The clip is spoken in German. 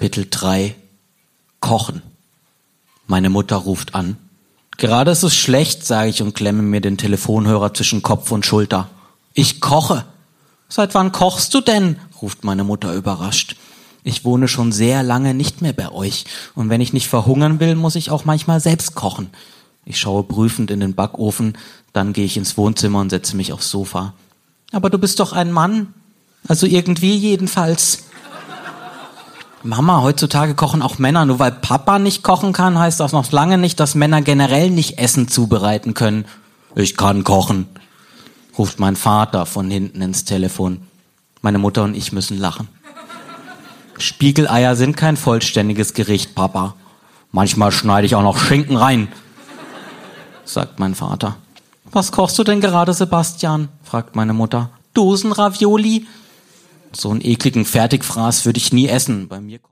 Kapitel 3 Kochen. Meine Mutter ruft an. Gerade ist es schlecht, sage ich und klemme mir den Telefonhörer zwischen Kopf und Schulter. Ich koche. Seit wann kochst du denn? Ruft meine Mutter überrascht. Ich wohne schon sehr lange nicht mehr bei euch. Und wenn ich nicht verhungern will, muss ich auch manchmal selbst kochen. Ich schaue prüfend in den Backofen, dann gehe ich ins Wohnzimmer und setze mich aufs Sofa. Aber du bist doch ein Mann. Also irgendwie jedenfalls. Mama, heutzutage kochen auch Männer. Nur weil Papa nicht kochen kann, heißt das noch lange nicht, dass Männer generell nicht Essen zubereiten können. Ich kann kochen, ruft mein Vater von hinten ins Telefon. Meine Mutter und ich müssen lachen. Spiegeleier sind kein vollständiges Gericht, Papa. Manchmal schneide ich auch noch Schinken rein, sagt mein Vater. Was kochst du denn gerade, Sebastian? Fragt meine Mutter. Dosenravioli? So einen ekligen Fertigfraß würde ich nie essen. Bei mir